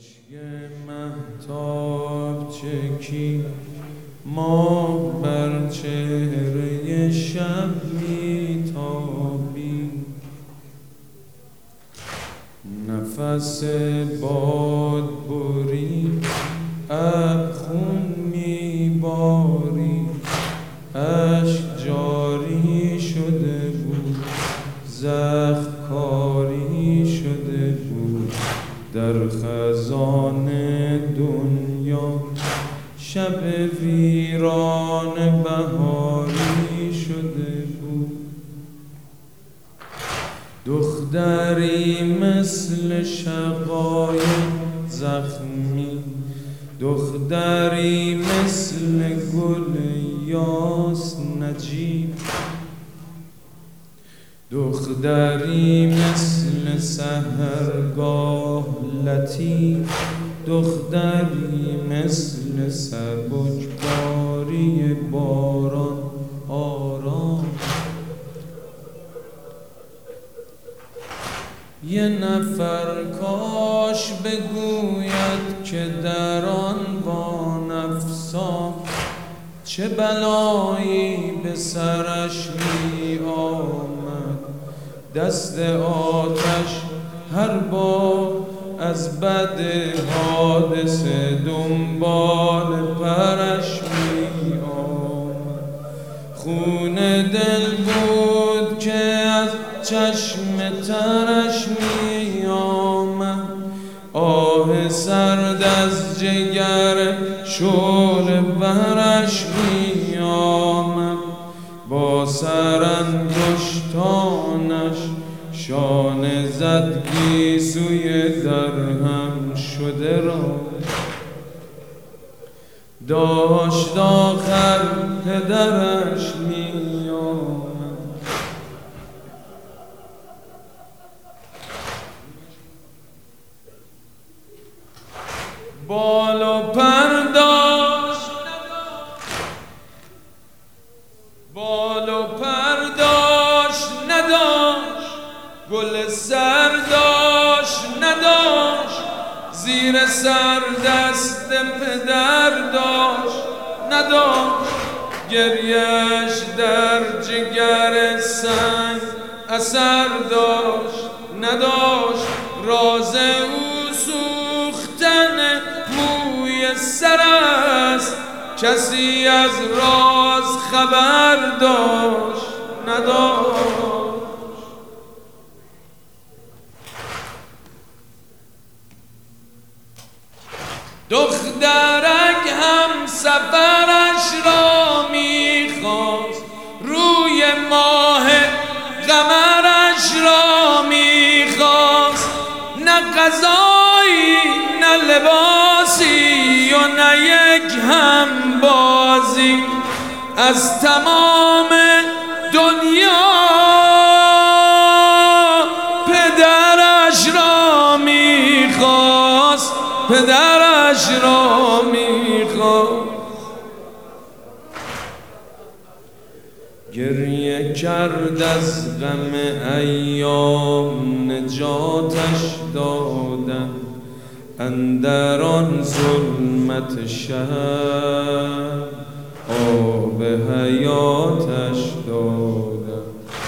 مهتاب چکی ماه بر چهره شب میتابی، نفس باد بری ابر خون میباری، اشک جاری شده بود، زخم کاری شده بود در خزان دنیا، شب ویران بهاری شده بود. دختری مثل شقایق زخمی، دختری مثل گل یاس نجیب، دختری مثل سحرگاه لطیف، دختری مثل سبکباری باران آرام. یه نفر کاش بگوید که در آن وانفسان چه بلایی به سرش می آمد، دست آتش هر بار از بد حادثه دنبال پرش می آمد. خون دل بود که از چشم ترش می آمد، آه سرد از جگر شعله برش می آمد. با سرانگشتانش شانه زد گیسوی درهم شده را، داشت آخر پدرش می آمد. بال و پر داشت نداشت، گل سر داشت نداشت، زیر سر دست پدر داشت نداشت، گریه‌اش در جگر سنگ اثر داشت نداشت، راز او سوختن موی سر است، کسی از راز خبر داشت نداشت. دخترک هم سفرش را میخواست، روی ماه قمرش را میخواست، نه غذایی نه لباسی و نه یک هم بازی از تمام دنیا پدرش را میخواست، پدرش را میخواست. گریه کرد از غم ایام، نجاتش دادن اندر آن ظلمت شب، آب حیاتش دادن.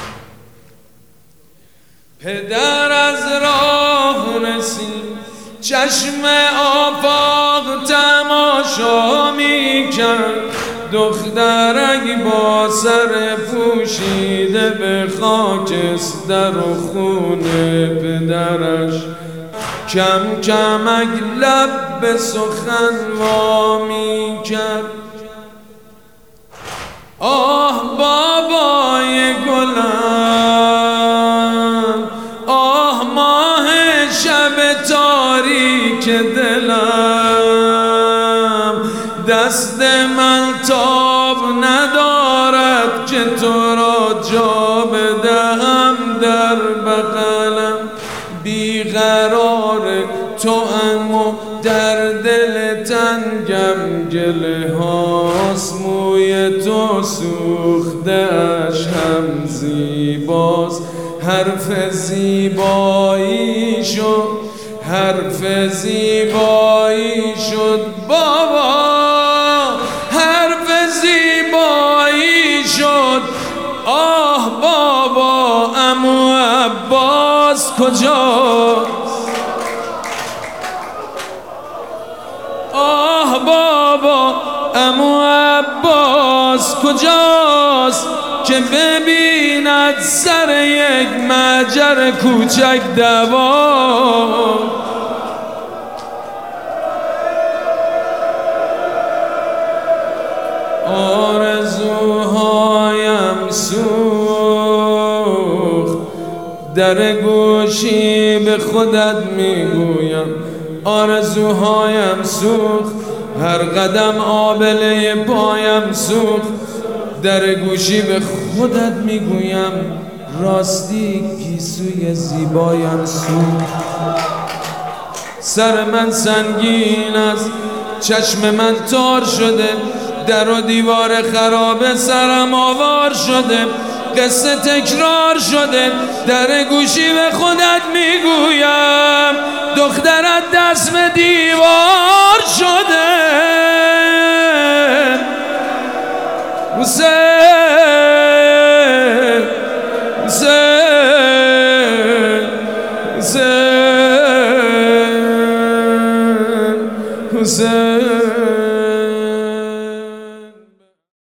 پدر از راه رسید، چشم آفاق تماشا می کرد، دخترک با سر پوشیده به خاکستر و خون پدرش کم کمک لب به سخن وامی کرد. آه بابای گلم، آه ماه شب تاریک دلم، دست من تاب ندارد که تو را جا بدهم در بغلم. بیقرار تو ام در دل تنگم، گله هاست موی تو سوخته اش هم زیباست، حرف زیباییشو حرف زیبایی شد بابا، حرف زیبایی شد. آه بابا عمو عباس کجاست؟ آه بابا عمو عباس کجاست که ببیند سر یک مجر کوچک دوان. آرزوهایم سوخت، در گوشی به خودت میگویم. آرزوهایم سوخت، هر قدم آبله پایم سوخت، در گوشی به خودت میگویم. راستی گیسوی زیبایم سوخت. سر من سنگین است، چشم من تار شده، در و دیوار خراب سرم آوار شده، قصه تکرار شده. در گوشی به خودت میگویم دخترت دست به دیوار شده. حسین حسین حسین حسین